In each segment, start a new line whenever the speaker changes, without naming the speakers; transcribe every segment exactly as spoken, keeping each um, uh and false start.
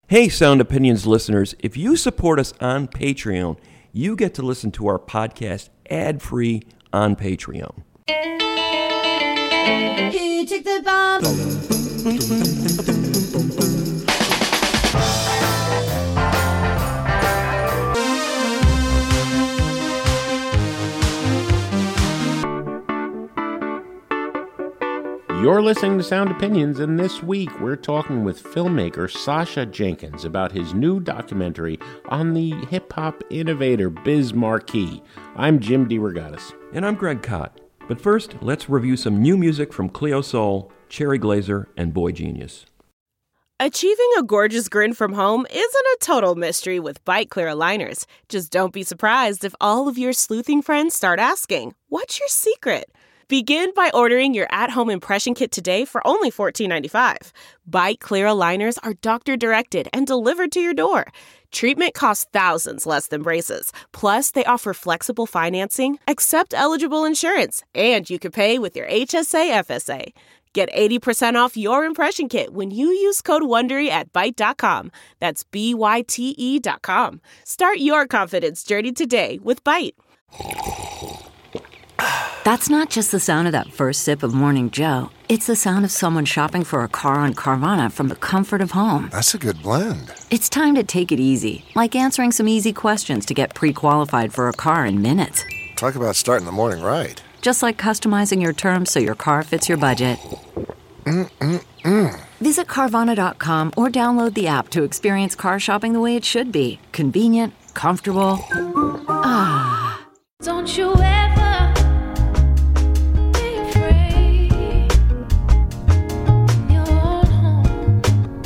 Hey, Sound Opinions listeners, if you support us on Patreon, you get to listen to our podcast ad-free on Patreon.
Here, take the bomb.
You're listening to Sound Opinions, and this week we're talking with filmmaker Sacha Jenkins about his new documentary on the hip-hop innovator Biz Markie. I'm Jim DeRogatis.
And I'm Greg Kot. But first, let's review some new music from Cleo Sol, Cherry Glazerr, and Boy Genius.
Achieving a gorgeous grin from home isn't a total mystery with Byte Clear aligners. Just don't be surprised if all of your sleuthing friends start asking, "What's your secret?" Begin by ordering your at-home impression kit today for only fourteen ninety-five. Byte Clear aligners are doctor-directed and delivered to your door. Treatment costs thousands less than braces. Plus, they offer flexible financing, accept eligible insurance, and you can pay with your H S A F S A. Get eighty percent off your impression kit when you use code WONDERY at byte dot com. That's B Y T E dot com. Start your confidence journey today with Byte.
That's not just the sound of that first sip of Morning Joe. It's the sound of someone shopping for a car on Carvana from the comfort of home.
That's a good blend.
It's time to take it easy, like answering some easy questions to get pre-qualified for a car in minutes.
Talk about starting the morning right.
Just like customizing your terms so your car fits your budget.
Mm-mm-mm.
Visit Carvana dot com or download the app to experience car shopping the way it should be. Convenient, comfortable. Ah.
Don't you ever be afraid in your own home.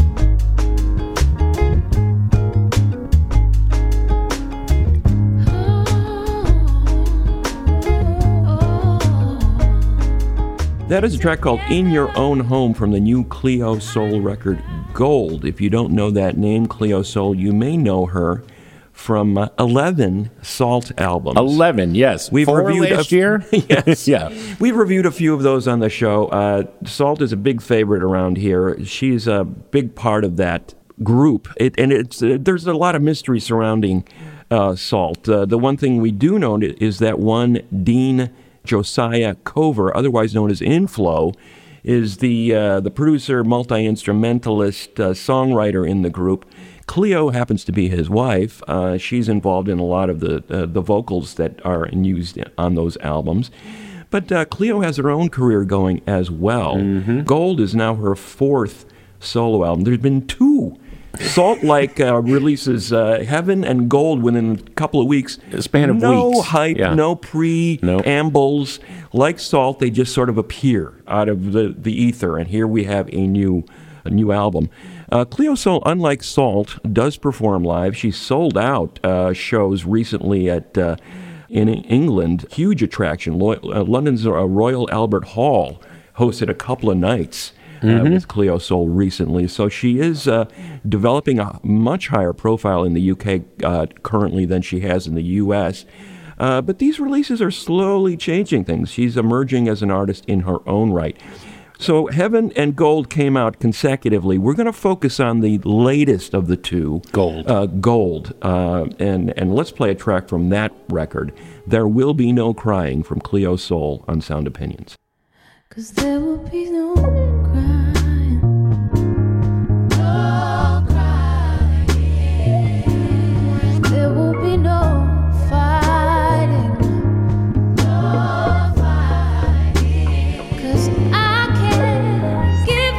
That is a track called In Your Own Home from the new Cleo Sol record, Gold. If you don't know that name, Cleo Sol, you may know her from uh, eleven Salt albums.
eleven, yes.
We've
Four
reviewed
last
a,
year?
Yes.
Yeah.
We've reviewed a few of those on the show. Uh, Salt is a big favorite around here. She's a big part of that group. It, and it's uh, there's a lot of mystery surrounding uh, Salt. Uh, the one thing we do know is that one Dean Josiah Cover, otherwise known as Inflow, is the uh, the producer, multi-instrumentalist, uh, songwriter in the group. Cleo happens to be his wife. Uh, she's involved in a lot of the uh, the vocals that are used on those albums. But uh, Cleo has her own career going as well. Mm-hmm. Gold is now her fourth solo album. There's been two Salt-like uh, releases, uh, Heaven and Gold, within a couple of weeks.
A span of
no
weeks.
No hype,
Yeah.
no preambles. Nope. Like Salt, they just sort of appear out of the, the ether, and here we have a new a new album. Uh, Cleo Sol, unlike Salt, does perform live. She sold out uh, shows recently at uh, in England. Huge attraction. Lo- uh, London's uh, Royal Albert Hall hosted a couple of nights uh, mm-hmm. with Cleo Sol recently. So she is uh, developing a much higher profile in the U K uh, currently than she has in the U S. Uh, but these releases are slowly changing things. She's emerging as an artist in her own right. So Heaven and Gold came out consecutively. We're going to focus on the latest of the two.
Gold.
Uh, Gold. Uh, and, and let's play a track from that record. There Will Be No Crying from Cleo Sol on Sound Opinions.
'Cause there will be no crying. No crying. There will be no fighting. No fighting. 'Cause I can't give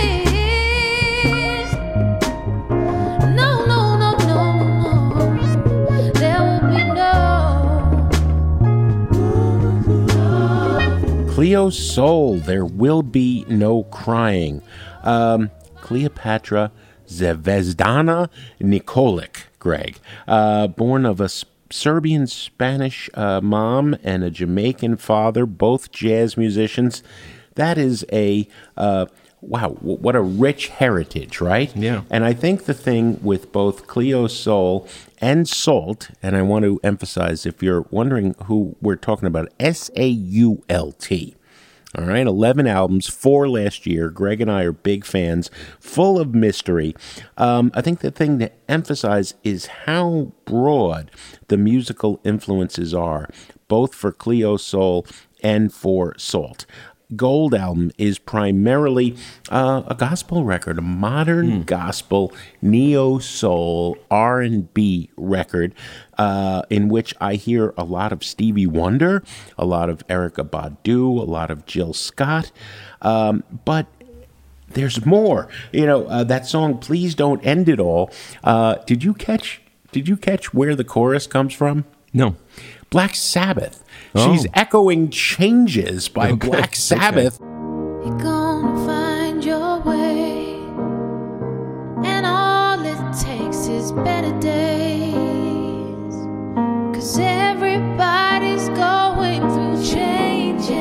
in. No, no, no, no, no. There will be no.
Cleo Sol, There Will Be No Crying. Um, Cleopatra Zvezdana Nikolic, Greg. Uh, born of a Serbian-Spanish uh, mom and a Jamaican father, both jazz musicians. That is a, uh, wow, what a rich heritage, right?
Yeah.
And I think the thing with both Cleo Sol and Salt, and I want to emphasize, if you're wondering who we're talking about, S A U L T. All right, eleven albums, four last year. Greg and I are big fans, full of mystery. Um, I think the thing to emphasize is how broad the musical influences are, both for Cleo Sol and for Salt. Gold album is primarily uh, a gospel record, a modern mm. gospel neo-soul R and B record uh, in which I hear a lot of Stevie Wonder, a lot of Erykah Badu, a lot of Jill Scott, um, but there's more. You know, uh, that song, Please Don't End It All, uh, did you catch, did you catch where the chorus comes from?
No.
Black Sabbath.
Oh.
She's echoing Changes by
Okay.
Black Sabbath.
Okay.
You're gonna find your way, and all it takes is better days, 'cause everybody's going through changes.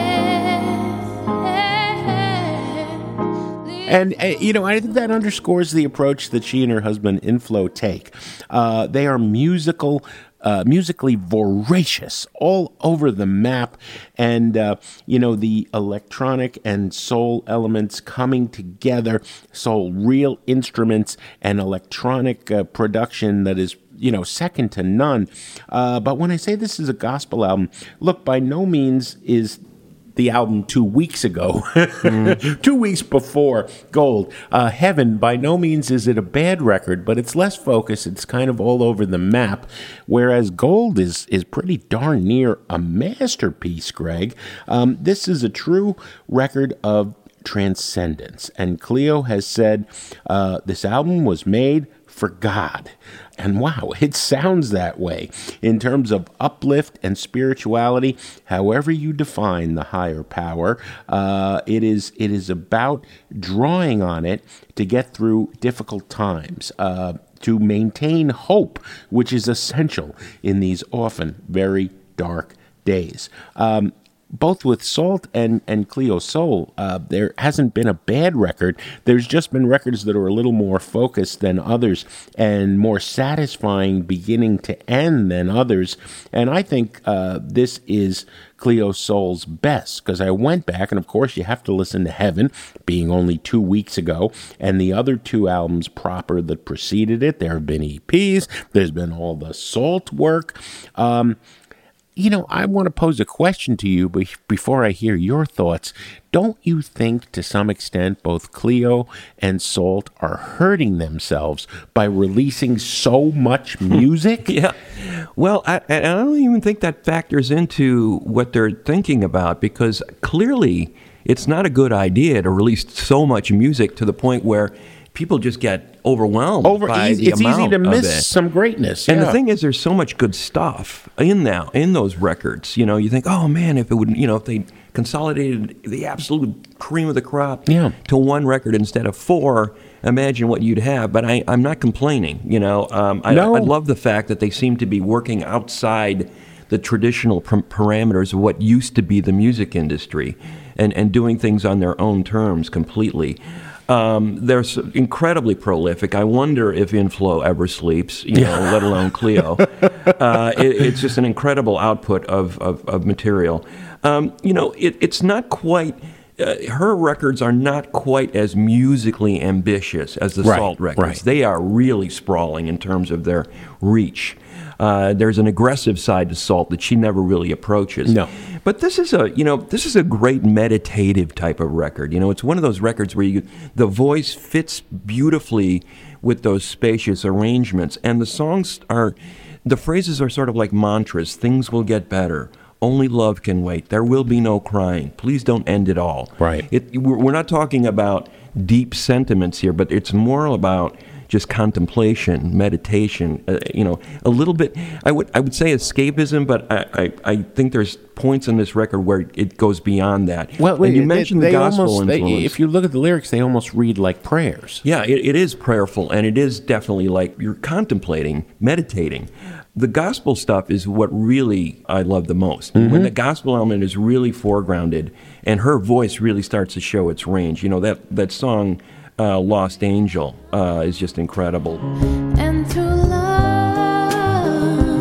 And, uh, you know, I think that underscores the approach that she and her husband Inflo take. Uh, they are musical Uh, musically voracious, all over the map, and uh, you know, the electronic and soul elements coming together, soul real instruments and electronic uh, production that is, you know, second to none. Uh, but when I say this is a gospel album, look, by no means is the album two weeks ago, mm. two weeks before Gold. Uh, Heaven, by no means is it a bad record, but it's less focused. It's kind of all over the map, whereas Gold is is pretty darn near a masterpiece, Greg. Um, this is a true record of transcendence, and Cleo has said uh, this album was made for God. And wow, it sounds that way in terms of uplift and spirituality. However you define the higher power, uh, it is it is about drawing on it to get through difficult times, uh, to maintain hope, which is essential in these often very dark days. Um, Both with Salt and, and Cleo Sol, uh, there hasn't been a bad record. There's just been records that are a little more focused than others and more satisfying beginning to end than others. And I think uh, this is Cleo Sol's best, because I went back, and of course you have to listen to Heaven, being only two weeks ago, and the other two albums proper that preceded it. There have been E Ps. There's been all the Salt work. Um... You know, I want to pose a question to you, but before I hear your thoughts, don't you think to some extent both Cleo and Salt are hurting themselves by releasing so much music?
Yeah. Well, I, I don't even think that factors into what they're thinking about, because clearly it's not a good idea to release so much music to the point where people just get overwhelmed
Over,
by
easy,
the
it's
amount
easy to
of
miss
it.
some greatness.
And
yeah.
the thing is, there's so much good stuff in now in those records. You know, you think, oh man, if it would, you know, if they consolidated the absolute cream of the crop
yeah.
to one record instead of four, imagine what you'd have. But I, I'm not complaining. You know, um, I,
no.
I love the fact that they seem to be working outside the traditional pr- parameters of what used to be the music industry, and and doing things on their own terms completely. Um, they're so incredibly prolific. I wonder if Inflo ever sleeps, you know, let alone Cleo. Uh, it, it's just an incredible output of, of, of material. Um, you know, it, it's not quite, uh, her records are not quite as musically ambitious as the
right,
Salt records.
Right.
They are really sprawling in terms of their reach. Uh, there's an aggressive side to Salt that she never really approaches.
No.
But this is a, you know, this is a great meditative type of record. You know, it's one of those records where you, the voice fits beautifully with those spacious arrangements, and the songs are, the phrases are sort of like mantras. Things will get better. Only love can wait. There will be no crying. Please don't end it all.
Right.
It, we're not talking about deep sentiments here, but it's more about just contemplation, meditation, uh, you know, a little bit, I would I would say escapism, but I, I, I think there's points in this record where it goes beyond that.
Well,
and you
they,
mentioned
they
the gospel
almost, they,
influence.
if you look at the lyrics, they almost read like prayers.
Yeah, it, it is prayerful, and it is definitely like you're contemplating, meditating. The gospel stuff is what really I love the most. Mm-hmm. When the gospel element is really foregrounded, and her voice really starts to show its range. You know, that, that song, Uh, Lost Angel, uh, is just incredible.
And through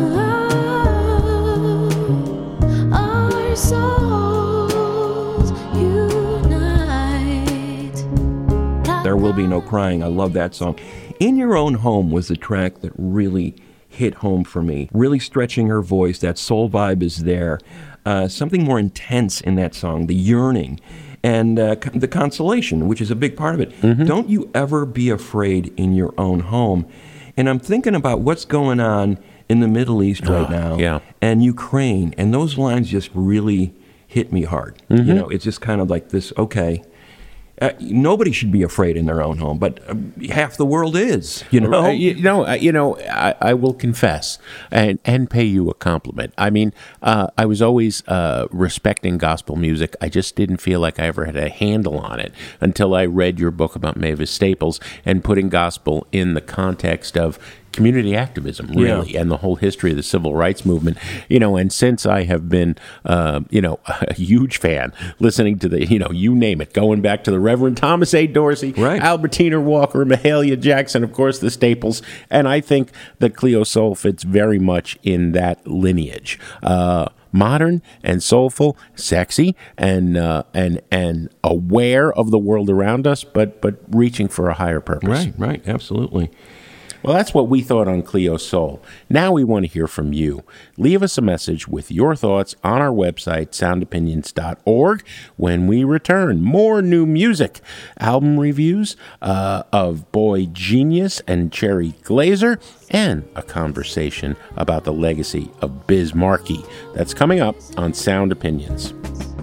love, our souls
Be No Crying. I love that song. In Your Own Home was the track that really hit home for me. Really stretching her voice. That soul vibe is there. Uh, something more intense in that song, the yearning. And uh, the consolation, which is a big part of it. Mm-hmm. Don't you ever be afraid in your own home. And I'm thinking about what's going on in the Middle East right
oh,
now,
yeah.
and Ukraine, and those lines just really hit me hard. Mm-hmm. You know, it's just kind of like this, okay, uh, nobody should be afraid in their own home, but uh, half the world is, you know?
Uh, you know, uh, you know I, I will confess and, and pay you a compliment. I mean, uh, I was always uh, respecting gospel music. I just didn't feel like I ever had a handle on it until I read your book about Mavis Staples and putting gospel in the context of community activism, really, yeah. and the whole history of the civil rights movement. You know, and since I have been, uh, you know, a huge fan, listening to the, you know, you name it, going back to the Reverend Thomas A. Dorsey,
right.
Albertina Walker, Mahalia Jackson, of course, the Staples, and I think that Cleo Sol fits very much in that lineage. Uh, modern and soulful, sexy, and uh, and and aware of the world around us, but but reaching for a higher purpose.
Right, right, absolutely.
Well, that's what we thought on Cleo Sol. Now we want to hear from you. Leave us a message with your thoughts on our website, sound opinions dot org. When we return, more new music, album reviews uh, of Boy Genius and Cherry Glazer, and a conversation about the legacy of Biz Markie. That's coming up on Sound Opinions.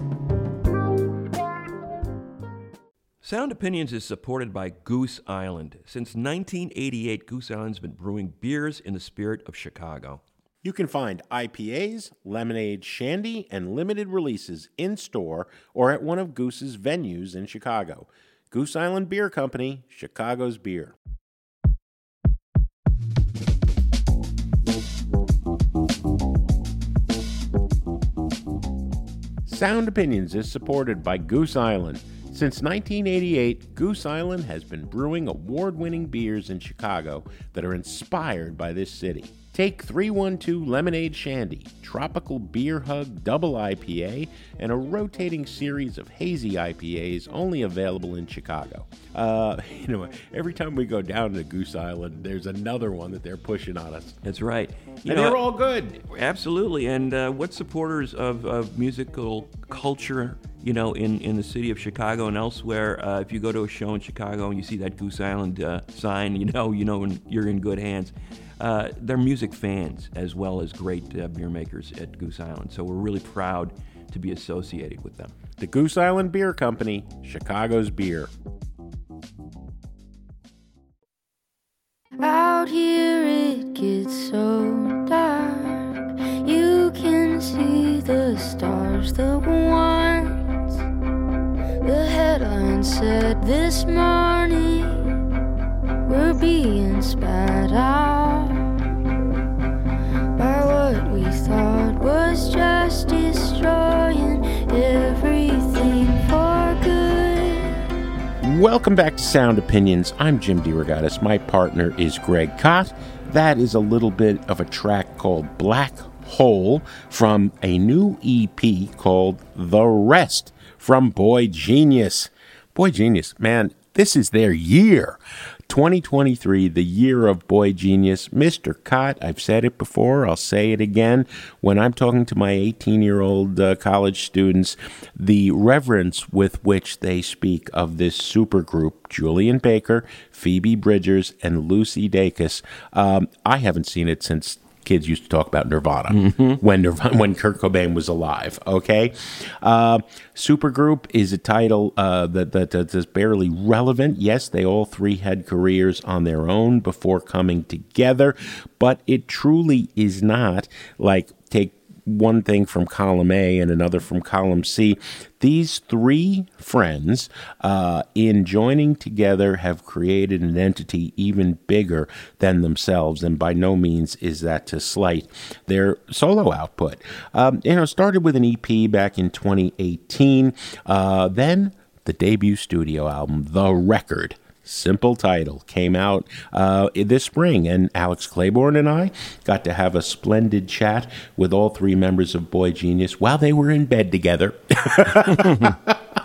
Sound Opinions is supported by Goose Island. Since nineteen eighty-eight, Goose Island's been brewing beers in the spirit of Chicago.
You can find I P As, lemonade, shandy, and limited releases in-store or at one of Goose's venues in Chicago. Goose Island Beer Company, Chicago's beer. Sound Opinions is supported by Goose Island. Since nineteen eighty-eight, Goose Island has been brewing award-winning beers in Chicago that are inspired by this city. Take three one two Lemonade Shandy, Tropical Beer Hug Double I P A, and a rotating series of hazy I P As only available in Chicago. Uh, you know, every time we go down to Goose Island, there's another one that they're pushing on us.
That's right. You
and
know,
they're all good.
Absolutely. And uh, what supporters of, of musical culture, you know, in, in the city of Chicago and elsewhere, uh, if you go to a show in Chicago and you see that Goose Island uh, sign, you know, you know you're in good hands. Uh, they're music fans as well as great uh, beer makers at Goose Island. So we're really proud to be associated with them.
The Goose Island Beer Company, Chicago's beer.
Out here it gets so dark. You can see the stars, the ones the headline said this morning we're being spat out by what we thought was just destroying everything for good.
Welcome back to Sound Opinions. I'm Jim DeRogatis. My partner is Greg Kot. That is a little bit of a track called Black Hole from a new E P called The Rest from Boy Genius. Boy Genius, man, this is their year. twenty twenty-three, the year of Boy Genius. Mister Kot, I've said it before, I'll say it again. When I'm talking to my eighteen-year-old uh, college students, the reverence with which they speak of this supergroup, Julian Baker, Phoebe Bridgers, and Lucy Dacus, um, I haven't seen it since kids used to talk about Nirvana, mm-hmm. when Nirvana, when Kurt Cobain was alive, okay? Uh, Supergroup is a title uh, that, that, that is barely relevant. Yes, they all three had careers on their own before coming together, but it truly is not like take one thing from column A and another from column C. These three friends, uh, in joining together, have created an entity even bigger than themselves, and by no means is that to slight their solo output. Um, you know, started with an E P back in twenty eighteen, uh, then the debut studio album, The Record. Simple title, came out uh, this spring, and Alex Claiborne and I got to have a splendid chat with all three members of Boy Genius while they were in bed together.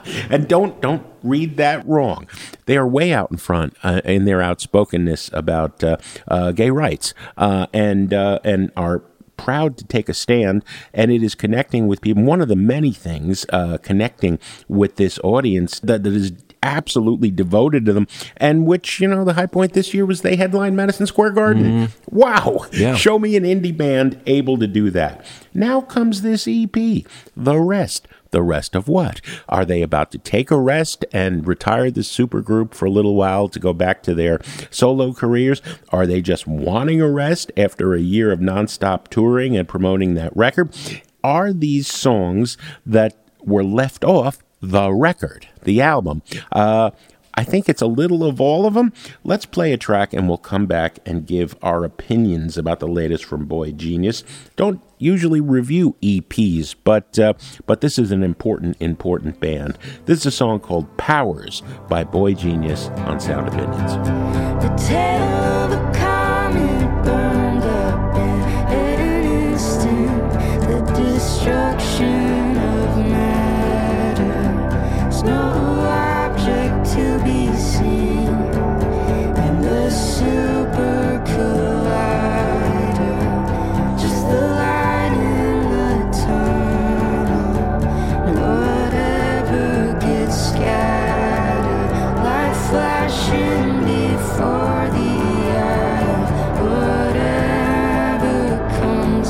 And don't don't read that wrong. They are way out in front uh, in their outspokenness about uh, uh, gay rights, uh, and uh, and are proud to take a stand, and it is connecting with people. One of the many things uh, connecting with this audience that, that is absolutely devoted to them, and which, you know, the high point this year was they headlined Madison Square Garden. Mm-hmm. Wow.
Yeah.
Show me an indie band able to do that. Now comes this E P, The Rest. The rest of what? Are they about to take a rest and retire the supergroup for a little while to go back to their solo careers? Are they just wanting a rest after a year of nonstop touring and promoting that record? Are these songs that were left off the record, the album? Uh, I think it's a little of all of them. Let's play a track and we'll come back and give our opinions about the latest from Boy Genius. Don't usually review E Ps, but uh, but this is an important, important band. This is a song called Powers by Boy Genius on Sound Opinions.
The tail of a comet burned up in an instant. The destruction of matter. There's no object to be seen in the super collider. Just the light in the tunnel, and whatever gets scattered, like flashing before the eye of whatever comes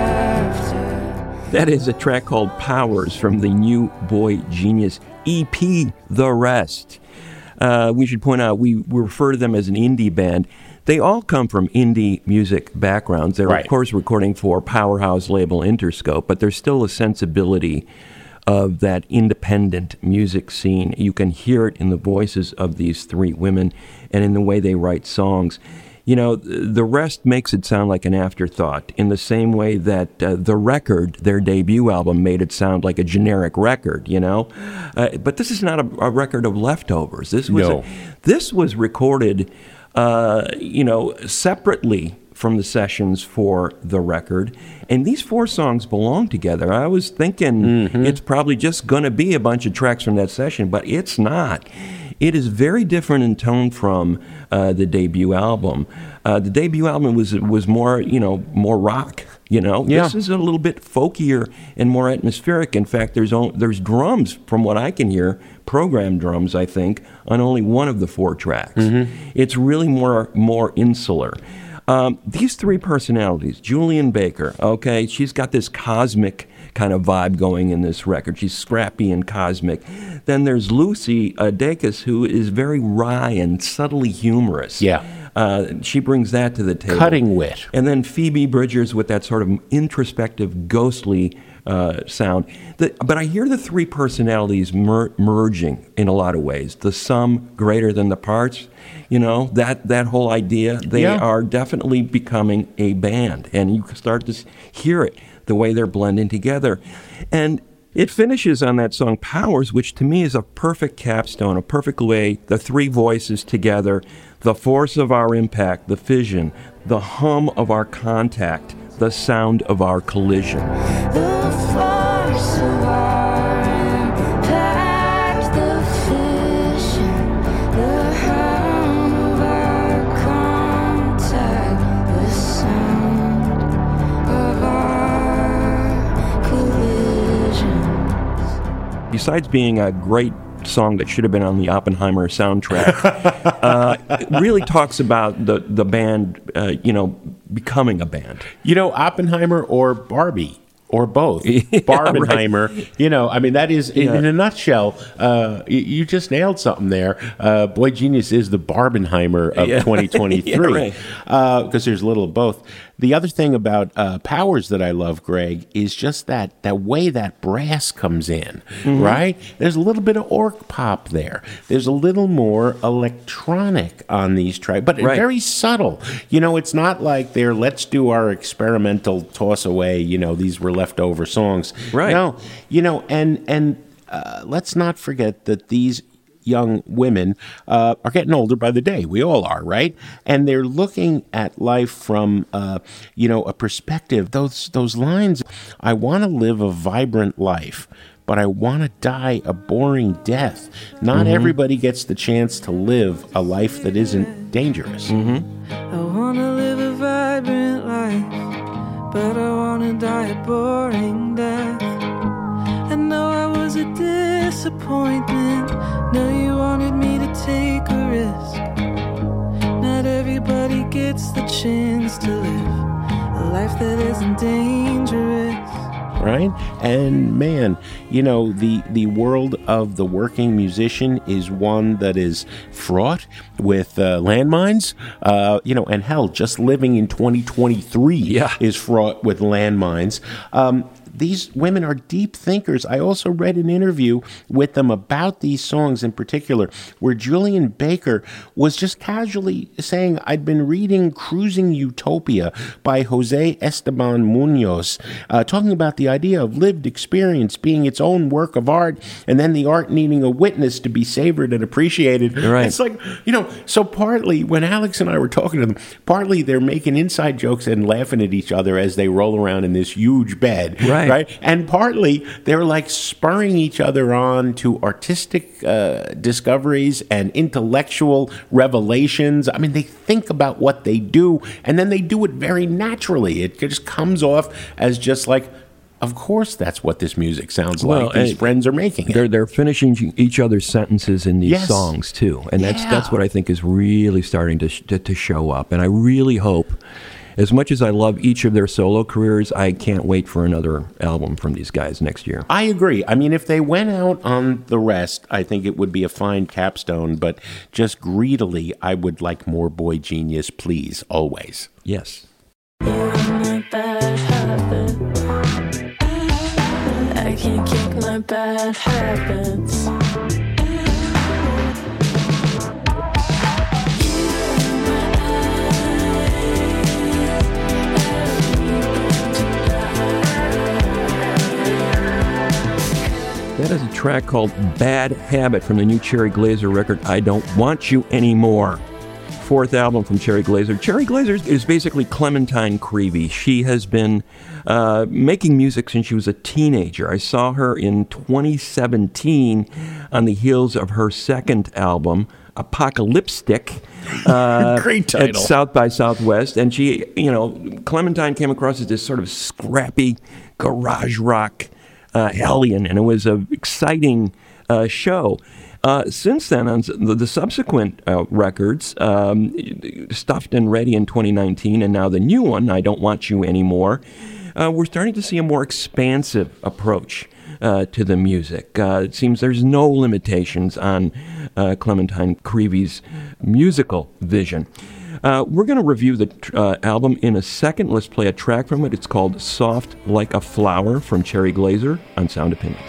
after.
That is a track called Powers from the new Boy Genius E P, The Rest. Uh, we should point out, we, we refer to them as an indie band. They all come from indie music backgrounds. They're,
right.
of course, recording for powerhouse label Interscope, but there's still a sensibility of that independent music scene. You can hear it in the voices of these three women and in the way they write songs. You know, The Rest makes it sound like an afterthought in the same way that uh, The Record, their debut album, made it sound like a generic record, you know? Uh, but this is not a, a record of leftovers. This was,
No.
a, this was recorded, uh, you know, separately from the sessions for The Record. And these four songs belong together. I was thinking mm-hmm. it's probably just going to be a bunch of tracks from that session, but it's not. It is very different in tone from uh, the debut album. Uh, the debut album was was more, you know, more rock. You know,
yeah.
This is a little bit folkier and more atmospheric. In fact, there's on, there's drums, from what I can hear, programmed drums, I think, on only one of the four tracks. Mm-hmm. It's really more more insular. Um, these three personalities, Julian Baker, okay, she's got this cosmic kind of vibe going in this record. She's scrappy and cosmic. Then there's Lucy uh, Dacus, who is very wry and subtly humorous.
Yeah.
Uh, she brings that to the table.
Cutting wit.
And then Phoebe Bridgers with that sort of introspective, ghostly uh, sound. The, but I hear the three personalities mer- merging in a lot of ways. The sum greater than the parts. You know, that, that whole idea. They
yeah.
are definitely becoming a band. And you can start to hear it, the way they're blending together. And it finishes on that song Powers, which to me is a perfect capstone, a perfect way, the three voices together, the force of our impact, the fission, the hum of our contact, the sound of our collision.
The force of our impact, the fission, the hum of our contact, the sound of our collisions.
Besides being a great song that should have been on the Oppenheimer soundtrack, uh, it really talks about the, the band, uh, you know, becoming a band.
You know, Oppenheimer or Barbie, or both.
Yeah,
Barbenheimer.
right.
You know, I mean, that is, in,
Yeah.
in a nutshell, uh, you, you just nailed something there. Uh, Boy Genius is the Barbenheimer of
Yeah.
twenty twenty-three.
Yeah, right.
Because there's a little of both. The other thing about uh, Powers that I love, Greg, is just that that way that brass comes in, mm-hmm. right? There's a little bit of orc pop there. There's a little more electronic on these tracks, but
Right.
very subtle. You know, it's not like they're, let's do our experimental toss away, you know, these were leftover songs.
Right.
No, you know, and, and uh, let's not forget that these young women uh, are getting older by the day. We all are, right? And they're looking at life from, uh, you know, a perspective. Those those lines, I want to live a vibrant life, but I want to die a boring death. Not
Mm-hmm.
everybody gets the chance to live a life that isn't dangerous.
Mm-hmm.
I wanna live a vibrant life, but I wanna die a boring death. I know I was a disappointment. Know you wanted me to take a risk. Not everybody gets the chance to live a life that isn't dangerous.
Right? And man, you know, the, the world of the working musician is one that is fraught with uh, landmines, uh, you know, and hell, just living in twenty twenty-three
Yeah.
is fraught with landmines. Um, these women are deep thinkers. I also read an interview with them about these songs in particular, where Julian Baker was just casually saying, I'd been reading Cruising Utopia by Jose Esteban Munoz, uh, talking about the idea of lived experience being its own work of art, and then the art needing a witness to be savored and appreciated.
Right.
It's like, you know, so partly when Alex and I were talking to them, partly they're making inside jokes and laughing at each other as they roll around in this huge bed.
Right.
Right? And partly they're like spurring each other on to artistic uh, discoveries and intellectual revelations. I mean, they think about what they do, and then they do it very naturally. It just comes off as just like, of course, that's what this music sounds
Well,
like. These
and
friends are making it.
They're they're finishing each other's sentences in these
Yes.
songs too, and that's
Yeah.
that's what I think is really starting to, sh- to to show up. And I really hope, as much as I love each of their solo careers, I can't wait for another album from these guys next year.
I agree. I mean, if they went out on the rest, I think it would be a fine capstone, but just greedily, I would like more Boy Genius, please, always.
Yes.
My bad habit. I can't kick my bad habits.
That is a track called Bad Habit from the new Cherry Glazer record, I Don't Want You Anymore. Fourth album from Cherry Glazer. Cherry Glazer is basically Clementine Creevy. She has been uh, making music since she was a teenager. I saw her in twenty seventeen on the heels of her second album, Apocalyptic. Uh,
Great
At
title.
South by Southwest. And she, you know, Clementine came across as this sort of scrappy garage rock uh, hellion, and it was an exciting uh, show. Uh, since then, on the, the subsequent uh, records, um, Stuffed and Ready in twenty nineteen, and now the new one, I Don't Want You Anymore, uh, we're starting to see a more expansive approach uh, to the music. Uh, it seems there's no limitations on uh, Clementine Creevy's musical vision. Uh, we're going to review the uh, album in a second. Let's play a track from it. It's called Soft Like a Flower from Cherry Glazer on Sound Opinions.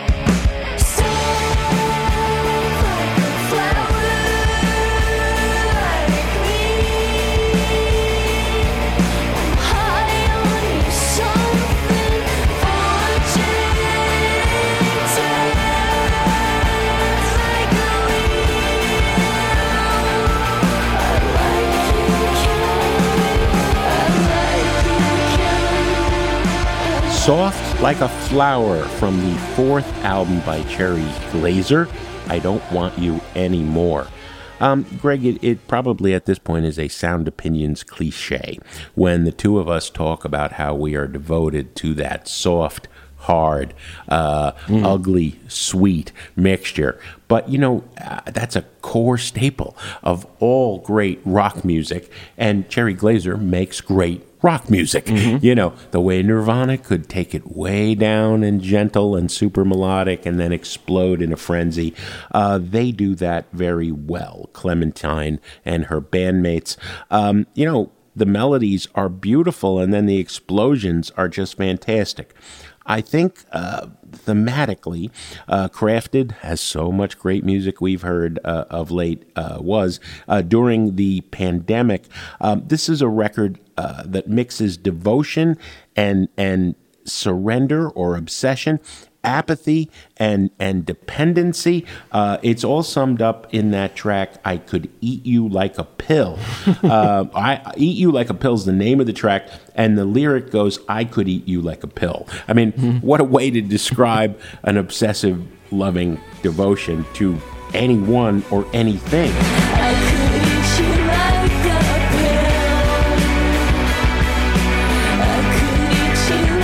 Soft Like a Flower from the fourth album by Cherry Glazer, I Don't Want You Anymore. Um, Greg, it, it probably at this point is a Sound Opinions cliche when the two of us talk about how we are devoted to that soft, hard, uh, mm. ugly, sweet mixture. But, you know, uh, that's a core staple of all great rock music, and Cherry Glazer makes great rock music. Mm-hmm. You know, the way Nirvana could take it way down and gentle and super melodic and then explode in a frenzy. Uh, they do that very well, Clementine and her bandmates. Um, you know, the melodies are beautiful and then the explosions are just fantastic. I think uh, thematically, uh, Crafted, as so much great music we've heard uh, of late uh, was, uh, during the pandemic. Um, this is a record uh, that mixes devotion and and surrender or obsession apathy and and dependency. Uh, it's all summed up in that track, I Could Eat You Like a Pill. uh, I Eat You Like a Pill is the name of the track, and the lyric goes, I could eat you like a pill. I mean, mm-hmm. what a way to describe an obsessive, loving devotion to anyone or anything.
I could eat you like a pill. I could eat you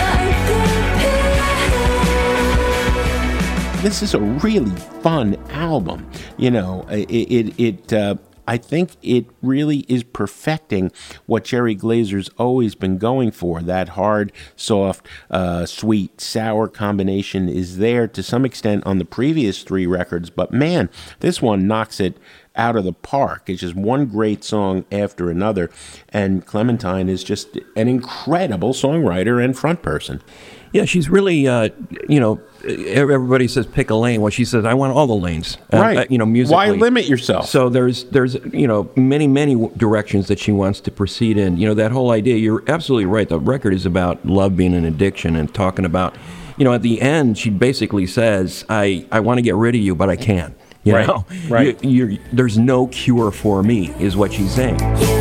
like a pill.
This is a really fun album. You know, it, it, it uh, I think it really is perfecting what Jerry Glazer's always been going for. That hard, soft, uh, sweet, sour combination is there to some extent on the previous three records, but man, this one knocks it out of the park. It's just one great song after another, and Clementine is just an incredible songwriter and front person.
Yeah, she's really, uh, you know, everybody says pick a lane. Well, she says, I want all the lanes.
Right.
Uh, you know, musically.
Why limit yourself?
So there's, there's, you know, many, many directions that she wants to proceed in. You know, that whole idea, you're absolutely right. The record is about love being an addiction and talking about, you know, at the end, she basically says, I, I want to get rid of you, but I can't. You
right.
know?
Right.
You, you're, there's no cure for me, is what she's saying.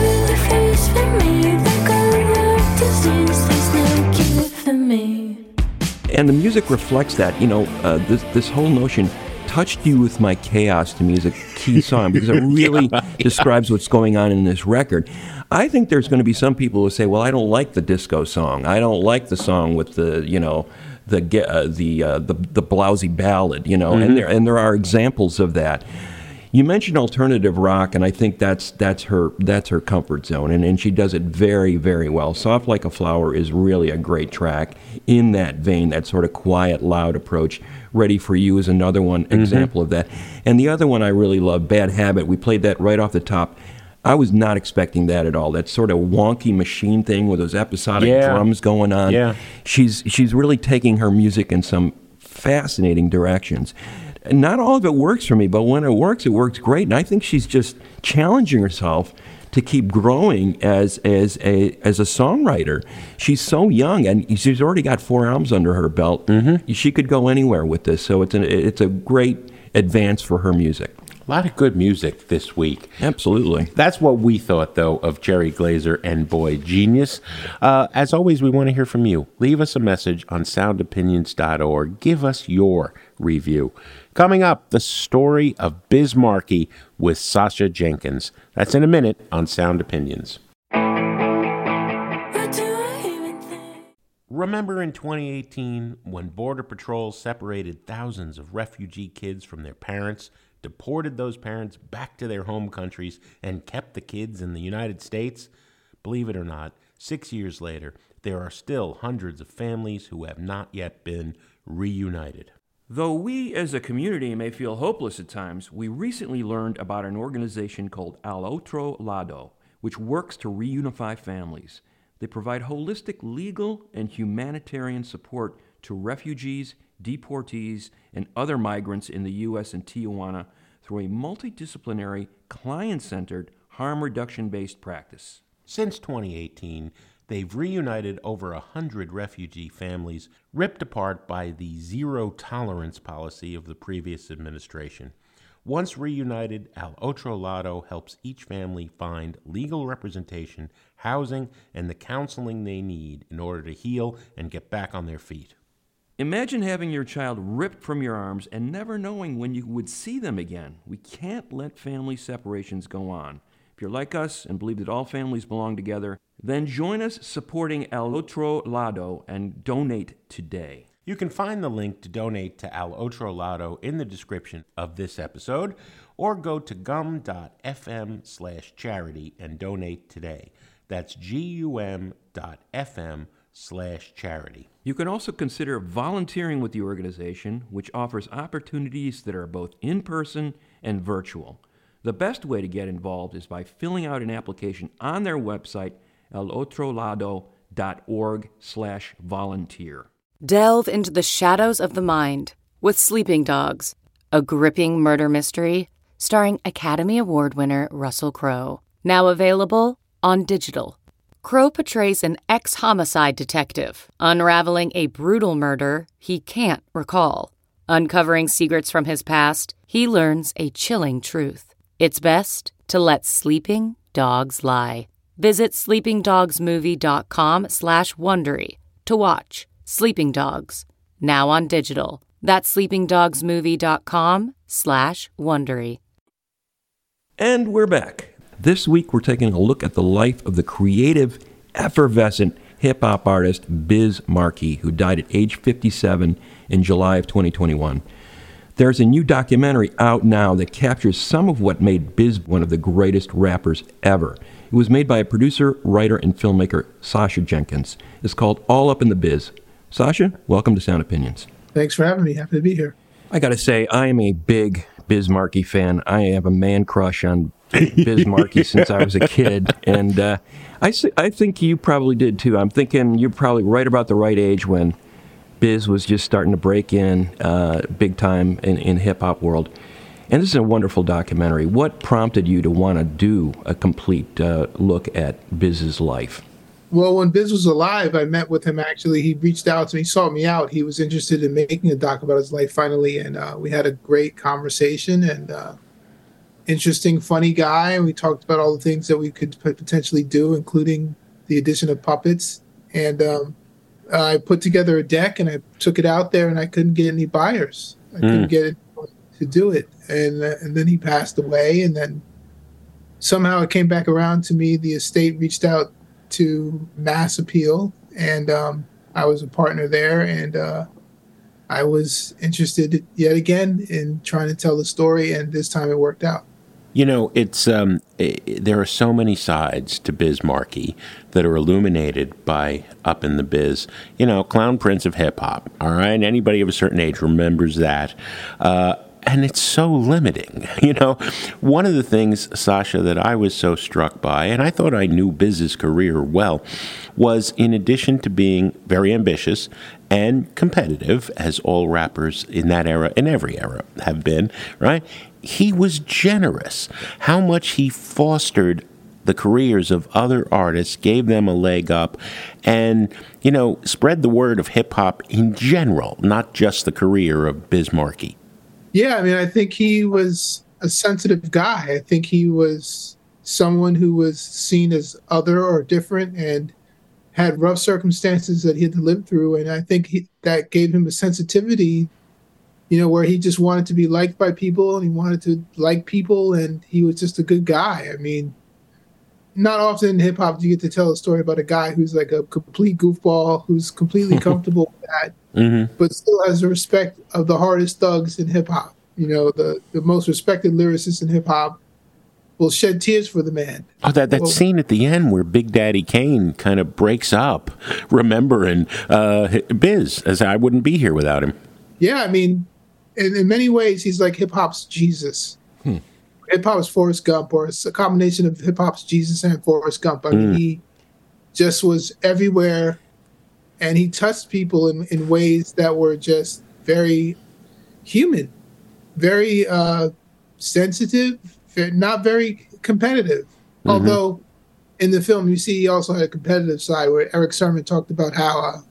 And the music reflects that. You know, uh, this this whole notion, touched you with my chaos to me is a key song because it really yeah, yeah. describes what's going on in this record. I think there's going to be some people who say, well, I don't like the disco song. I don't like the song with the, you know, the uh, the, uh, the the blousy ballad, you know, mm-hmm. and there and there are examples of that. You mentioned alternative rock, and I think that's that's her that's her comfort zone, and, and she does it very, very well. Soft Like a Flower is really a great track in that vein, that sort of quiet, loud approach. Ready for You is another one mm-hmm. example of that. And the other one I really love, Bad Habit, we played that right off the top. I was not expecting that at all. That sort of wonky machine thing with those episodic
yeah.
drums going on.
Yeah.
She's she's really taking her music in some fascinating directions. Not all of it works for me, but when it works, it works great. And I think she's just challenging herself to keep growing as as a as a songwriter. She's so young, and she's already got four albums under her belt. Mm-hmm. She could go anywhere with this, so it's an, it's a great advance for her music.
A lot of good music this week.
Absolutely.
That's what we thought, though, of Jerry Glazer and Boy Genius. Uh, as always, we want to hear from you. Leave us a message on sound opinions dot org. Give us your review. Coming up, the story of Biz Markie with Sasha Jenkins. That's in a minute on Sound Opinions. Remember in twenty eighteen when Border Patrol separated thousands of refugee kids from their parents, deported those parents back to their home countries, and kept the kids in the United States? Believe it or not, six years later, there are still hundreds of families who have not yet been reunited.
Though we as a community may feel hopeless at times, we recently learned about an organization called Al Otro Lado, which works to reunify families. They provide holistic legal and humanitarian support to refugees, deportees, and other migrants in the U S and Tijuana through a multidisciplinary, client-centered, harm reduction-based practice.
Since twenty eighteen, they've reunited over a hundred refugee families ripped apart by the zero-tolerance policy of the previous administration. Once reunited, Al Otro Lado helps each family find legal representation, housing, and the counseling they need in order to heal and get back on their feet.
Imagine having your child ripped from your arms and never knowing when you would see them again. We can't let family separations go on. If you're like us and believe that all families belong together, then join us supporting Al Otro Lado and donate today.
You can find the link to donate to Al Otro Lado in the description of this episode, or go to gum.fm slash charity and donate today. That's gum.fm slash charity.
You can also consider volunteering with the organization, which offers opportunities that are both in-person and virtual. The best way to get involved is by filling out an application on their website, alotrolado.org slash volunteer.
Delve into the shadows of the mind with Sleeping Dogs, a gripping murder mystery starring Academy Award winner Russell Crowe. Now available on digital. Crow portrays an ex-homicide detective, unraveling a brutal murder he can't recall. Uncovering secrets from his past, he learns a chilling truth. It's best to let sleeping dogs lie. Visit sleepingdogsmovie.com slash Wondery to watch Sleeping Dogs, now on digital. That's sleepingdogsmovie.com slash Wondery.
And we're back. This week, we're taking a look at the life of the creative, effervescent hip-hop artist Biz Markie, who died at age fifty-seven in July of twenty twenty-one. There's a new documentary out now that captures some of what made Biz one of the greatest rappers ever. It was made by a producer, writer, and filmmaker, Sasha Jenkins. It's called All Up in the Biz. Sasha, welcome to Sound Opinions.
Thanks for having me. Happy to be here.
I got to say, I am a big Biz Markie fan. I have a man crush on Biz Markie since I was a kid, and uh, I, I think you probably did too. I'm thinking you're probably right about the right age when Biz was just starting to break in uh, big time in, in hip-hop world. And this is a wonderful documentary. What prompted you to want to do a complete uh, look at Biz's life?
Well, when Biz was alive, I met with him, actually. He reached out to me, sought me out. He was interested in making a doc about his life, finally, and uh, we had a great conversation, and uh, interesting, funny guy. We talked about all the things that we could potentially do, including the addition of puppets. And um, I put together a deck, and I took it out there, and I couldn't get any buyers. I mm. couldn't get it to do it. And, uh, and then he passed away, and then somehow it came back around to me. The estate reached out to Mass Appeal, and um, I was a partner there, and uh, I was interested yet again in trying to tell the story, and this time it worked out.
You know, it's um, it, there are so many sides to Biz Markie that are illuminated by Up in the Biz. You know, Clown Prince of Hip Hop, all right? Anybody of a certain age remembers that. Uh, and it's so limiting. You know, one of the things, Sasha, that I was so struck by, and I thought I knew Biz's career well, was in addition to being very ambitious and competitive, as all rappers in that era, in every era, have been, right? He was generous. How much he fostered the careers of other artists, gave them a leg up, and, you know, spread the word of hip-hop in general, not just the career of Biz Markie.
Yeah, I mean, I think he was a sensitive guy. I think he was someone who was seen as other or different and had rough circumstances that he had to live through. And I think he, that gave him a sensitivity, you know, where he just wanted to be liked by people, and he wanted to like people, and he was just a good guy. I mean, not often in hip hop do you get to tell a story about a guy who's like a complete goofball, who's completely comfortable with that, mm-hmm. but still has the respect of the hardest thugs in hip hop. You know, the, the most respected lyricists in hip hop will shed tears for the man.
Oh, that, that
well,
scene at the end where Big Daddy Kane kind of breaks up, remembering uh, Biz, as I wouldn't be here without him.
Yeah, I mean, in, in many ways, he's like hip hop's Jesus. Hmm. Hip hop's Forrest Gump, or it's a combination of hip hop's Jesus and Forrest Gump. I mm. mean, he just was everywhere, and he touched people in, in ways that were just very human, very uh, sensitive, not very competitive. Mm-hmm. Although in the film, you see he also had a competitive side, where Eric Sermon talked about how uh,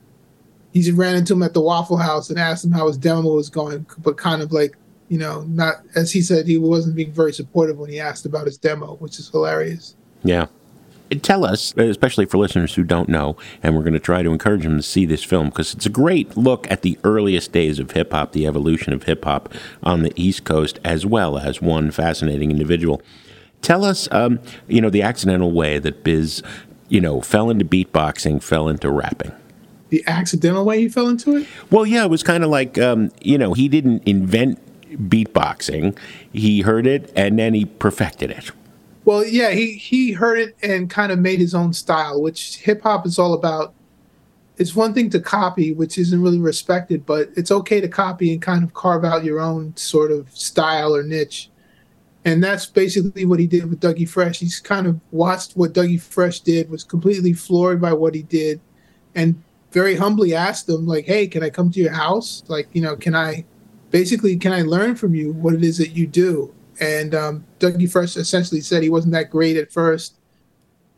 he ran into him at the Waffle House and asked him how his demo was going, but kind of like, you know, not, as he said, he wasn't being very supportive when he asked about his demo, which is hilarious.
Yeah. Tell us, especially for listeners who don't know, and we're going to try to encourage them to see this film, because it's a great look at the earliest days of hip-hop, the evolution of hip-hop on the East Coast, as well as one fascinating individual. Tell us, um, you know, the accidental way that Biz, you know, fell into beatboxing, fell into rapping.
The accidental way he fell into it?
Well, yeah, it was kind of like, um, you know, he didn't invent beatboxing. He heard it, and then he perfected it.
Well, yeah, he, he heard it and kind of made his own style, which hip-hop is all about. It's one thing to copy, which isn't really respected, but it's okay to copy and kind of carve out your own sort of style or niche. And that's basically what he did with Dougie Fresh. He's kind of watched what Dougie Fresh did, was completely floored by what he did, and very humbly asked him, like, hey, can I come to your house? Like, you know, can I... Basically, can I learn from you what it is that you do? And um, Dougie Fresh essentially said he wasn't that great at first,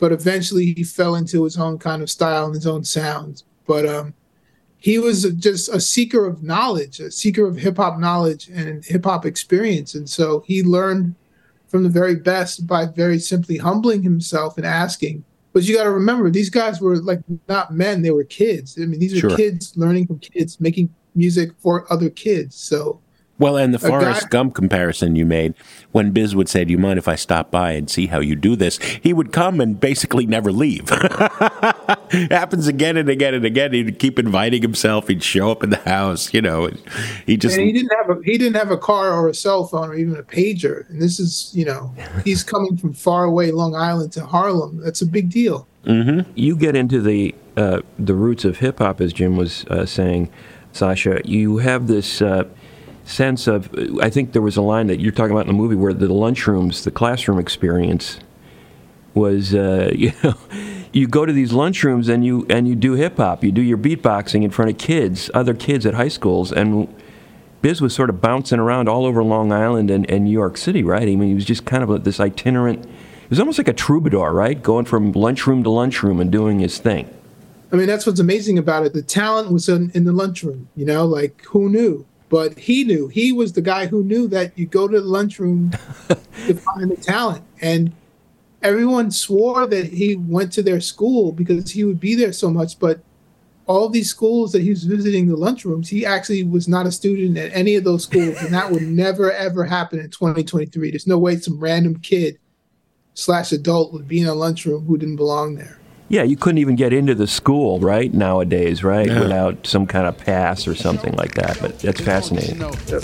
but eventually he fell into his own kind of style and his own sounds. But um, he was just a seeker of knowledge, a seeker of hip hop knowledge and hip hop experience. And so he learned from the very best by very simply humbling himself and asking. But you got to remember, these guys were like not men, they were kids. I mean, these are
Sure.
kids learning from kids, making music for other kids. So,
Well, and the
A
Forrest
guy-
Gump comparison you made, when Biz would say, "Do you mind if I stop by and see how you do this?" He would come and basically never leave. It happens again and again and again. He'd keep inviting himself. He'd show up in the house. You know, he just
and he didn't have a he didn't have a car or a cell phone or even a pager. And this is, you know, he's coming from far away Long Island to Harlem. That's a big deal.
You get into the uh, the roots of hip hop, as Jim was uh, saying, Sasha. You have this uh, sense of. I think there was a line that you're talking about in the movie where the lunchrooms, the classroom experience, was uh, you know, you go to these lunchrooms and you and you do hip hop. You do your beatboxing in front of kids, other kids at high schools, and Biz was sort of bouncing around all over Long Island and, and New York City, right? I mean, he was just kind of a, this itinerant. It was almost like a troubadour, right? Going from lunchroom to lunchroom and doing his thing.
I mean, that's what's amazing about it. The talent was in, in the lunchroom, you know, like who knew? But he knew. He was the guy who knew that you go to the lunchroom to find the talent. And everyone swore that he went to their school because he would be there so much. But all these schools that he was visiting, the lunchrooms, he actually was not a student at any of those schools. And that would never, ever happen in twenty twenty-three. There's no way some random kid slash adult would be in a lunchroom who didn't belong there.
Yeah, you couldn't even get into the school, right, nowadays, right,
Yeah.
without some kind of pass or something like that. But that's fascinating.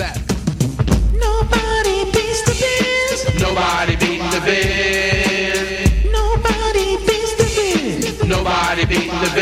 Nobody beats the biz.
Nobody beating the biz.
Nobody beats the biz.
Nobody beating the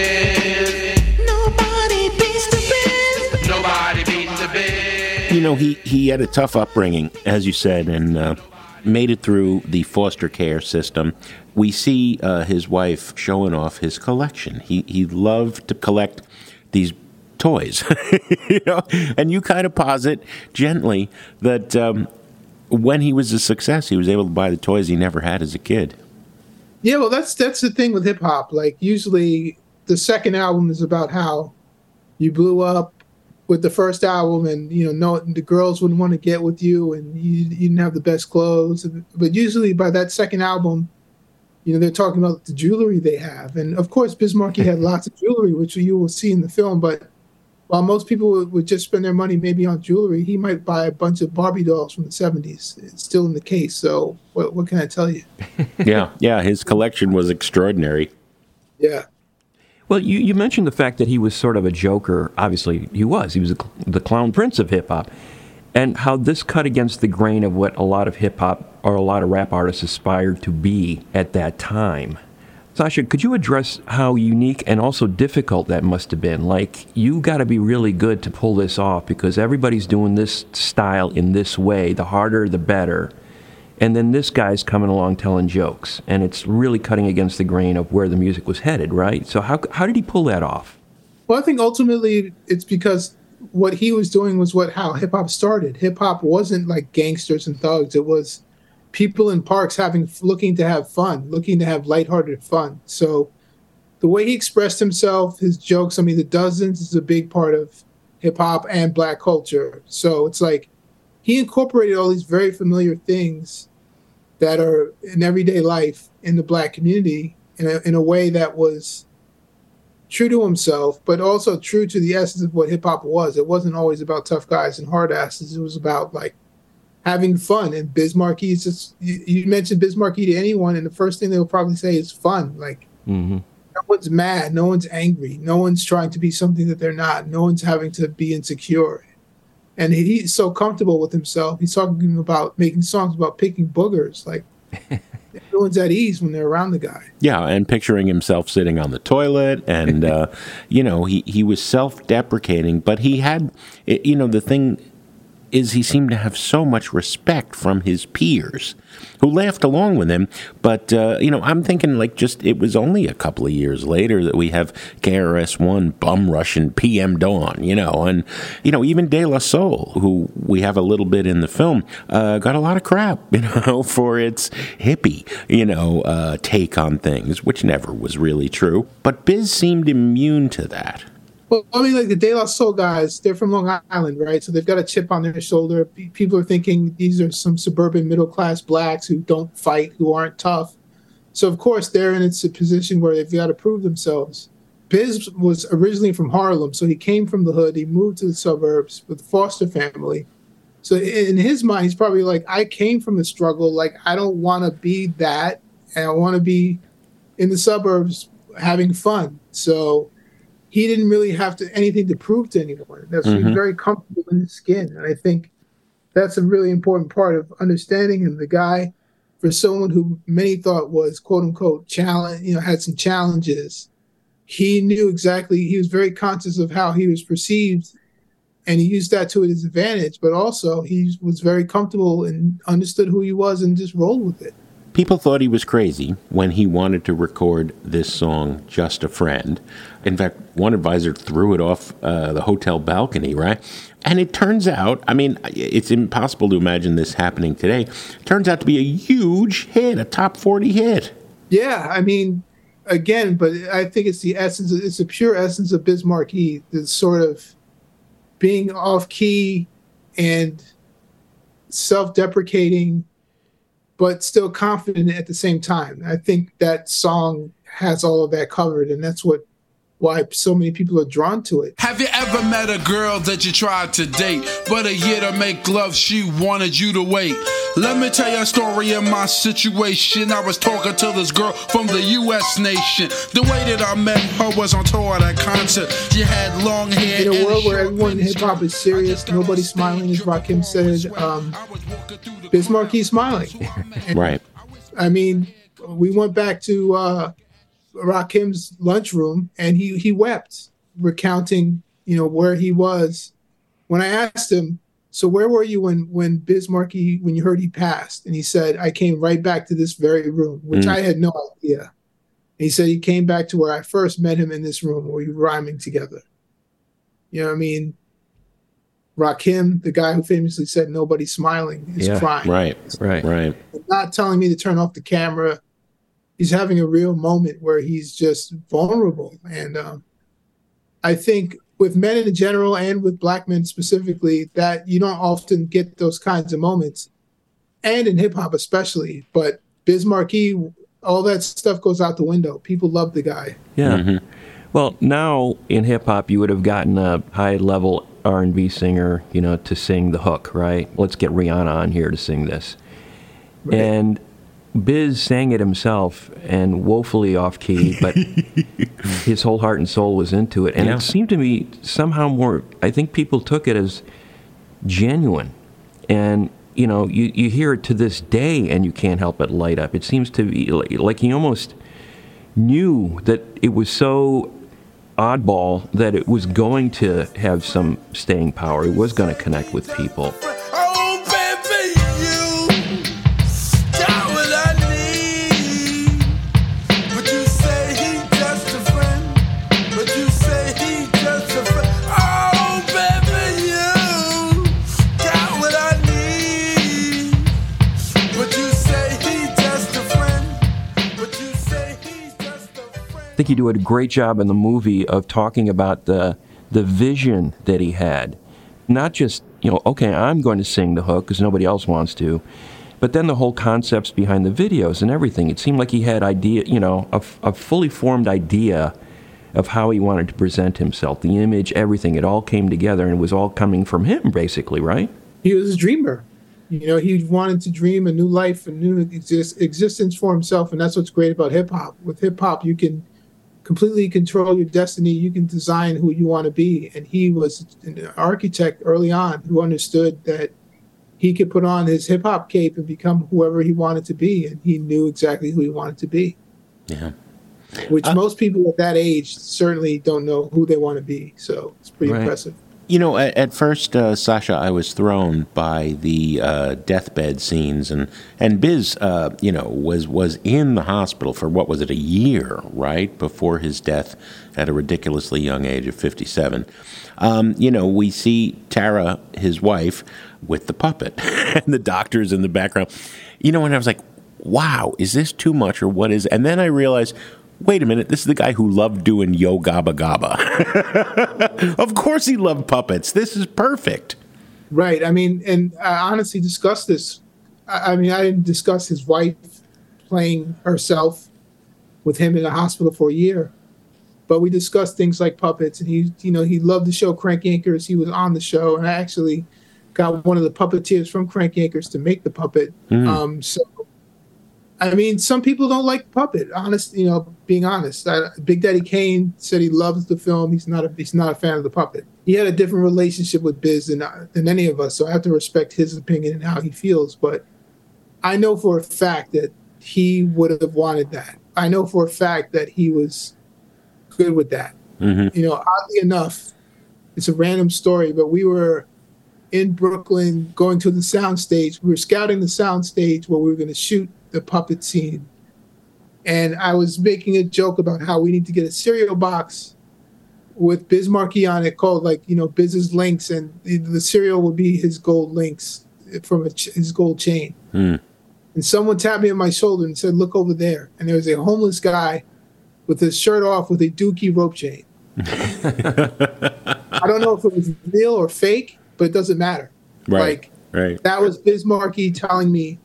biz.
Nobody beats the biz.
Nobody beating the biz.
You know, he, he had a tough upbringing, as you said, and uh, made it through the foster care system. We see uh, his wife showing off his collection. He he loved to collect these toys, you know. And you kind of posit gently that um, when he was a success, he was able to buy the toys he never had as a kid.
Yeah, well, that's that's the thing with hip hop. Like, usually the second album is about how you blew up with the first album, and you know, no, the girls wouldn't want to get with you, and you, you didn't have the best clothes. But usually, by that second album, you know, they're talking about the jewelry they have, and of course, Biz Markie had lots of jewelry, which you will see in the film. But while most people would, would just spend their money maybe on jewelry, he might buy a bunch of Barbie dolls from the seventies. It's still in the case. So, what what can I tell you?
Yeah, yeah, his collection was extraordinary.
Yeah.
Well, you, you mentioned the fact that he was sort of a joker. Obviously, he was. He was a, the clown prince of hip-hop. And how this cut against the grain of what a lot of hip-hop or a lot of rap artists aspired to be at that time. Sasha, could you address how unique and also difficult that must have been? Like, you got to be really good to pull this off because everybody's doing this style in this way. The harder, the better. And then this guy's coming along telling jokes, and it's really cutting against the grain of where the music was headed, right? So how how did he pull that off?
Well, I think ultimately it's because what he was doing was what how hip hop started. Hip hop wasn't like gangsters and thugs. It was people in parks having looking to have fun, looking to have lighthearted fun. So the way he expressed himself, his jokes, I mean, the dozens is a big part of hip hop and black culture. So it's like he incorporated all these very familiar things that are in everyday life in the black community in a, in a way that was true to himself, but also true to the essence of what hip hop was. It wasn't always about tough guys and hard asses. It was about like having fun. And Biz Markie is just, you, you mentioned Biz Markie to anyone, and the first thing they'll probably say is fun. Like,
Mm-hmm.
no one's mad, no one's angry, no one's trying to be something that they're not, no one's having to be insecure. And he, he's so comfortable with himself. He's talking about making songs about picking boogers. Like, everyone's at ease when they're around the guy.
Yeah, and picturing himself sitting on the toilet, and uh, you know, he he was self-deprecating, but he had, you know, the thing is he seemed to have so much respect from his peers who laughed along with him. But, uh, you know, I'm thinking like just it was only a couple of years later that we have K R S One bum rushing P M Dawn, you know, and, you know, even De La Soul, who we have a little bit in the film, uh, got a lot of crap, you know, for its hippie, you know, uh, take on things, which never was really true. But Biz seemed immune to that.
Well, I mean, like the De La Soul guys, they're from Long Island, right? So they've got a chip on their shoulder. P- People are thinking these are some suburban middle-class blacks who don't fight, who aren't tough. So, of course, they're in a position where they've got to prove themselves. Biz was originally from Harlem, so he came from the hood. He moved to the suburbs with a foster family. So in his mind, he's probably like, I came from the struggle. Like, I don't want to be that, and I want to be in the suburbs having fun. So he didn't really have to anything to prove to anyone. That's mm-hmm. very comfortable in his skin. And I think that's a really important part of understanding him. The guy, for someone who many thought was quote unquote challenge, you know, had some challenges, he knew exactly, he was very conscious of how he was perceived, and he used that to his advantage, but also he was very comfortable and understood who he was and just rolled with it.
People thought he was crazy when he wanted to record this song, Just a Friend. In fact, one advisor threw it off uh, the hotel balcony, right? And it turns out, I mean, it's impossible to imagine this happening today. It turns out to be a huge hit, a top forty hit.
Yeah, I mean, again, but I think it's the essence, it's the pure essence of Biz Markie, the sort of being off-key and self-deprecating, but still confident at the same time. I think that song has all of that covered, and that's what why so many people are drawn to it.
Have you ever met a girl that you tried to date, but a year to make love, she wanted you to wait? Let me tell you a story of my situation. I was talking to this girl from the U S nation. The way that I met her was on tour at a concert. She had long hair.
In a world where everyone in hip-hop is serious, nobody's smiling, as Rakim said, um, Biz Markie's smiling.
Right.
I mean, we went back to uh, Rakim's lunchroom, and he, he wept, recounting, you know, where he was. When I asked him, so where were you when, when Biz Markie, when you heard he passed? And he said, I came right back to this very room, which mm. I had no idea. And he said he came back to where I first met him in this room, where we were rhyming together. You know what I mean? Rakim, the guy who famously said nobody's smiling, is
yeah,
Right,
crying.
right, right.
Not telling me to turn off the camera. He's having a real moment where he's just vulnerable. And um, I think with men in general and with black men specifically, that you don't often get those kinds of moments, and in hip hop especially. But Biz Markie, all that stuff goes out the window. People love the guy.
Yeah.
Mm-hmm.
Well, now in hip hop, you would have gotten a high level R and B singer, you know, to sing the hook, right? Let's get Rihanna on here to sing this. Right. And Biz sang it himself, and woefully off key, but his whole heart and soul was into it. And yeah. It seemed to me somehow more, I think people took it as genuine. And, you know, you, you hear it to this day and you can't help but light up. It seems to be like, like he almost knew that it was so oddball that it was going to have some staying power. It was going to connect with people. I think you do a great job in the movie of talking about the the vision that he had. Not just, you know, okay, I'm going to sing the hook because nobody else wants to, but then the whole concepts behind the videos and everything. It seemed like he had idea, you know, a, a fully formed idea of how he wanted to present himself, the image, everything. It all came together, and it was all coming from him, basically, right?
He was a dreamer. You know, he wanted to dream a new life, a new exist, existence for himself, and that's what's great about hip-hop. With hip-hop, you can completely control your destiny. You can design who you want to be. And he was an architect early on who understood that he could put on his hip-hop cape and become whoever he wanted to be, and he knew exactly who he wanted to be.
Yeah.
Which
uh,
most people at that age certainly don't know who they want to be. So it's pretty
right.
impressive.
You know, at, at first, uh, Sasha, I was thrown by the uh, deathbed scenes, and and Biz, uh, you know, was was in the hospital for what was it, a year, right, before his death at a ridiculously young age of fifty-seven. Um, you know, we see Tara, his wife, with the puppet, and the doctors in the background. You know, and I was like, wow, is this too much, or what is? And then I realized, wait a minute, this is the guy who loved doing Yo Gabba Gabba. Of course he loved puppets. This is perfect.
Right. I mean, and I honestly discussed this. I I mean, I didn't discuss his wife playing herself with him in the hospital for a year, but we discussed things like puppets. And he, you know, he loved the show Crank Yankers. He was on the show, and I actually got one of the puppeteers from Crank Yankers to make the puppet. Mm. Um, so. I mean, some people don't like Puppet. Honest, you know, being honest. I, Big Daddy Kane said he loves the film. He's not a he's not a fan of the Puppet. He had a different relationship with Biz than than any of us, so I have to respect his opinion and how he feels. But I know for a fact that he would have wanted that. I know for a fact that he was good with that. Mm-hmm. You know, oddly enough, it's a random story, but we were in Brooklyn going to the sound stage. We were scouting the sound stage where we were going to shoot the puppet scene, and I was making a joke about how we need to get a cereal box with Biz Markie on it called, like, you know, Biz's Links, and the, the cereal would be his gold links from a ch- his gold chain. Mm. And someone tapped me on my shoulder and said, "Look over there." And there was a homeless guy with his shirt off with a Dookie rope chain. I don't know if it was real or fake, but it doesn't matter.
Right.
Like,
right.
That was Biz Markie telling me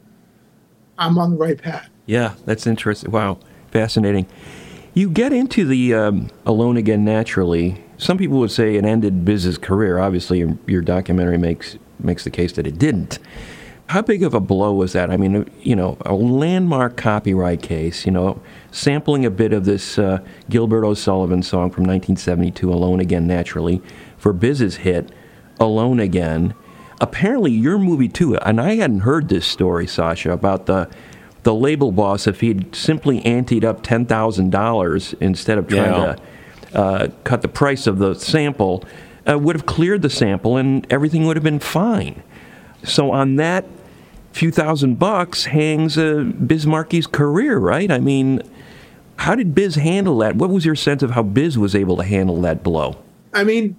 I'm on the right path.
Yeah, that's interesting. Wow, fascinating. You get into the um, Alone Again naturally. Some people would say it ended Biz's career. Obviously, your, your documentary makes makes the case that it didn't. How big of a blow was that? I mean, you know, a landmark copyright case, you know, sampling a bit of this uh, Gilbert O'Sullivan song from nineteen seventy-two, Alone Again Naturally, for Biz's hit, Alone Again. Apparently, your movie, too, and I hadn't heard this story, Sasha, about the the label boss, if he'd simply anteed up ten thousand dollars instead of trying yeah. to uh, cut the price of the sample, uh, would have cleared the sample and everything would have been fine. So on that few thousand bucks hangs uh, Biz Markie's career, right? I mean, how did Biz handle that? What was your sense of how Biz was able to handle that blow?
I mean,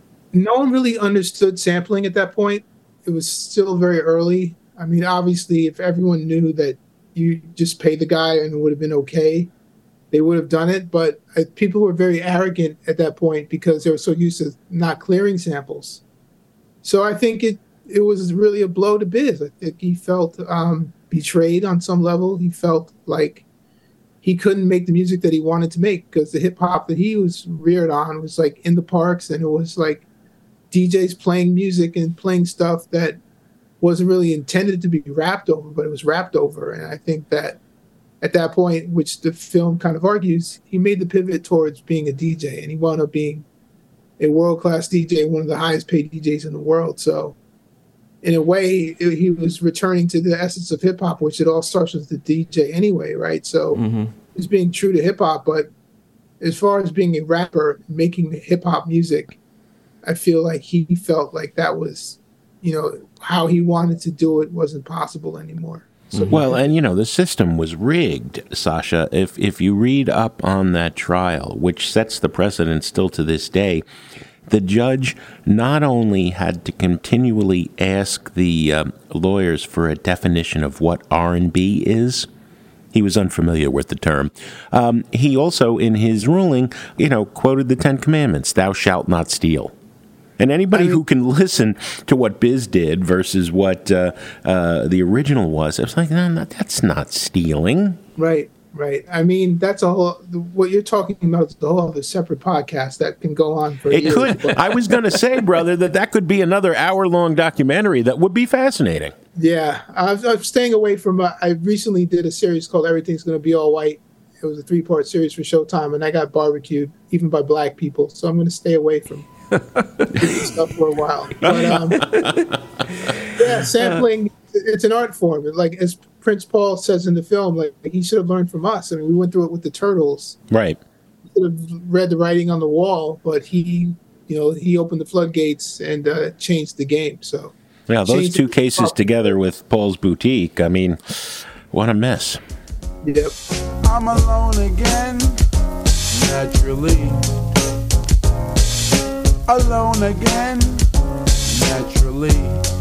no one really understood sampling at that point. It was still very early. I mean, obviously, if everyone knew that you just pay the guy and it would have been okay, they would have done it. But uh, people were very arrogant at that point because they were so used to not clearing samples. So I think it, it was really a blow to Biz. I think he felt um, betrayed on some level. He felt like he couldn't make the music that he wanted to make because the hip hop that he was reared on was like in the parks, and it was like D Js playing music and playing stuff that wasn't really intended to be rapped over, but it was rapped over. And I think that at that point, which the film kind of argues, he made the pivot towards being a D J, and he wound up being a world-class D J, one of the highest paid D Js in the world. So in a way, it, he was returning to the essence of hip hop, which it all starts with the D J anyway, right? So mm-hmm. he's being true to hip hop, but as far as being a rapper, making hip hop music, I feel like he felt like that was, you know, how he wanted to do it wasn't possible anymore. So
well, and, you know, the system was rigged, Sasha. If if you read up on that trial, which sets the precedent still to this day, the judge not only had to continually ask the um, lawyers for a definition of what R and B is. He was unfamiliar with the term. Um, he also, in his ruling, you know, quoted the Ten Commandments, thou shalt not steal. And anybody I mean, who can listen to what Biz did versus what uh, uh, the original was, it's like, no, no, that's not stealing.
Right, right. I mean, that's a whole, what you're talking about is a whole other separate podcast that can go on for
It
years,
could.
But
I was going to say, brother, that that could be another hour-long documentary that would be fascinating.
Yeah, I've, I'm staying away from, uh, I recently did a series called Everything's Gonna Be All White. It was a three-part series for Showtime, and I got barbecued, even by black people, so I'm going to stay away from stuff for a while. But um, yeah, sampling, it's an art form. Like as Prince Paul says in the film, like he should have learned from us. I mean, we went through it with the Turtles.
Right.
He could have read the writing on the wall, but he you know, he opened the floodgates and uh, changed the game. So,
yeah, those two cases together with Paul's Boutique, I mean, what a mess.
Yep.
I'm alone again, naturally. Alone again, naturally.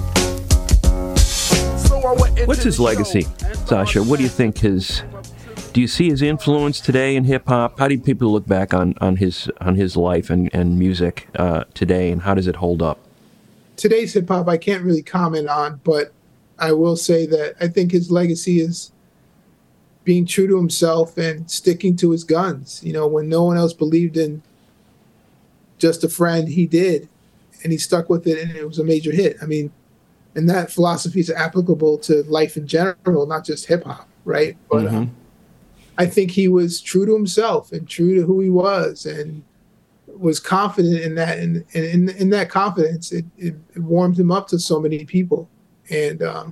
So I went into
What's his
the
legacy,
show.
Sasha? What do you think his... Do you see his influence today in hip-hop? How do people look back on, on his on his life and, and music uh, today, and how does it hold up?
Today's hip-hop I can't really comment on, but I will say that I think his legacy is being true to himself and sticking to his guns. You know, when no one else believed in Just a Friend, he did, and he stuck with it, and it was a major hit. I mean, and that philosophy is applicable to life in general, not just hip-hop, right? But
Mm-hmm.
um, I think he was true to himself and true to who he was, and was confident in that. And, and in, in that confidence, it, it, it warmed him up to so many people. And um,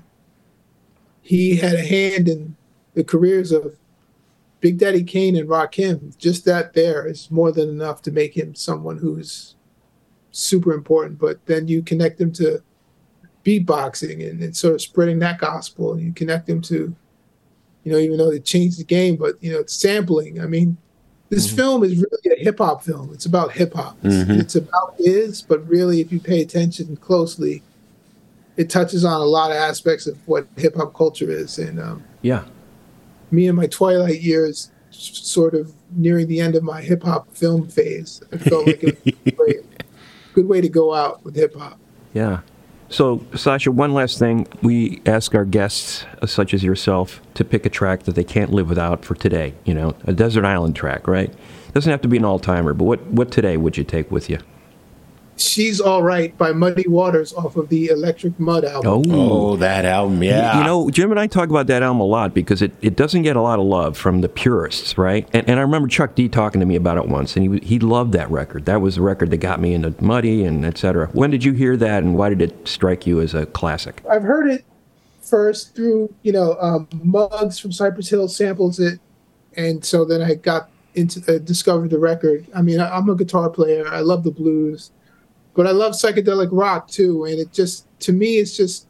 he had a hand in the careers of Big Daddy Kane and Rakim. Just that there is more than enough to make him someone who's super important. But then you connect him to beatboxing and, and sort of spreading that gospel, and you connect him to, you know, even though they changed the game, but, you know, it's sampling. I mean, this mm-hmm. film is really a hip-hop film. It's about hip-hop. It's,
Mm-hmm.
it's about his, but really, if you pay attention closely, it touches on a lot of aspects of what hip-hop culture is. And um,
Yeah.
me in my twilight years, sort of nearing the end of my hip-hop film phase, I felt like it was a great, good way to go out with hip-hop.
Yeah. So, Sasha, one last thing. We ask our guests, uh, such as yourself, to pick a track that they can't live without for today. You know, a desert island track, right? Doesn't have to be an all-timer, but what, what today would you take with you?
She's All Right by Muddy Waters off of the Electric Mud album.
Oh, that album, yeah.
You, you know, Jim and I talk about that album a lot because it, it doesn't get a lot of love from the purists, right? And, and I remember Chuck D talking to me about it once, and he he loved that record. That was the record that got me into Muddy and et cetera. When did you hear that, and why did it strike you as a classic?
I've heard it first through, you know, um, Muggs from Cypress Hill samples it, and so then I got into uh, discovered the record. I mean, I, I'm a guitar player. I love the blues. But I love psychedelic rock, too. And it just, to me, it's just,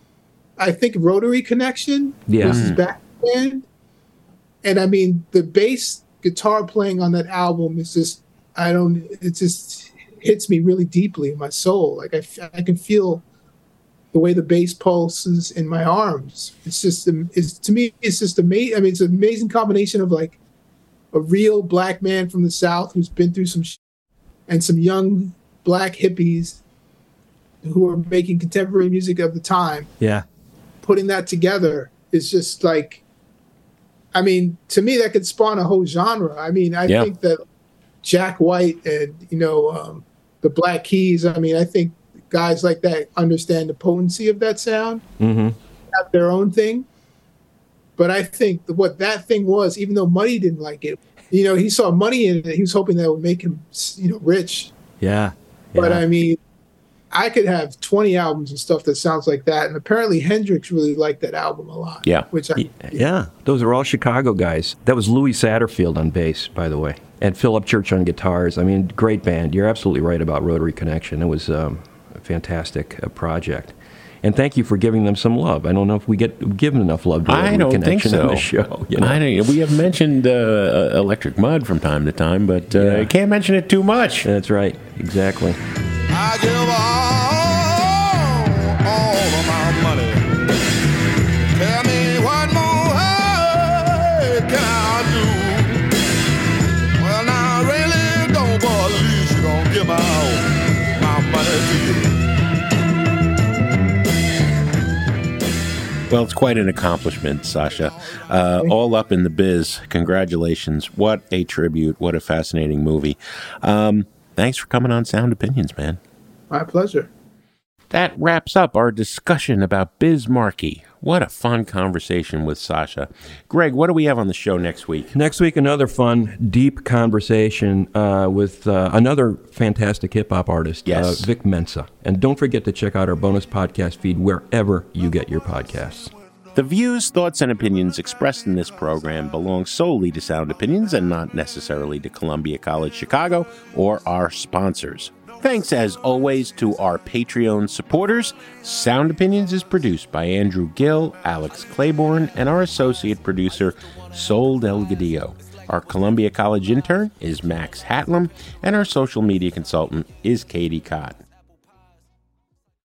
I think Rotary Connection
Yeah.
was his back band. And I mean, the bass guitar playing on that album is just, I don't, it just hits me really deeply in my soul. Like I, I can feel the way the bass pulses in my arms. It's just, it's, to me, it's just amazing. I mean, it's an amazing combination of like a real black man from the South who's been through some shit, and some young black hippies who are making contemporary music of the time.
Yeah.
Putting that together is just like, I mean, to me, that could spawn a whole genre. I mean, I
Yeah.
think that Jack White and, you know, um, the Black Keys, I mean, I think guys like that understand the potency of that sound,
Mm-hmm.
have their own thing. But I think that what that thing was, even though Muddy didn't like it, you know, he saw money in it. He was hoping that would make him, you know, rich.
Yeah.
But
Yeah.
I mean, I could have twenty albums and stuff that sounds like that. And apparently Hendrix really liked that album a lot.
Yeah.
Which I,
Yeah, those are all Chicago guys. That was Louis Satterfield on bass, by the way, and Philip Church on guitars. I mean, great band. You're absolutely right about Rotary Connection. It was um, a fantastic uh, project. And thank you for giving them some love. I don't know if we get given enough love to Rotary
I don't think
Connection
so.
on the show. You know?
I don't, we have mentioned uh, Electric Mud from time to time, but uh,
Yeah.
you can't mention it too much.
That's right. Exactly.
I give all, all of my money. Tell me what more hey, can I do? Well, now I really don't, but at least you don't give my, my money to you.
Well, it's quite an accomplishment, Sasha. Uh, all up in the biz. Congratulations. What a tribute. What a fascinating movie. Um, thanks for coming on Sound Opinions, man.
my pleasure.
That wraps up our discussion about Biz Markie. What a fun conversation with Sasha. Greg, what do we have on the show next week?
Next week, another fun, deep conversation uh, with uh, another fantastic hip-hop artist,
Yes.
uh, Vic Mensa. And don't forget to check out our bonus podcast feed wherever you get your podcasts.
The views, thoughts, and opinions expressed in this program belong solely to Sound Opinions and not necessarily to Columbia College Chicago or our sponsors. Thanks, as always, to our Patreon supporters. Sound Opinions is produced by Andrew Gill, Alex Claiborne, and our associate producer, Sol Delgadillo. Our Columbia College intern is Max Hatlam, and our social media consultant is Katie Cott.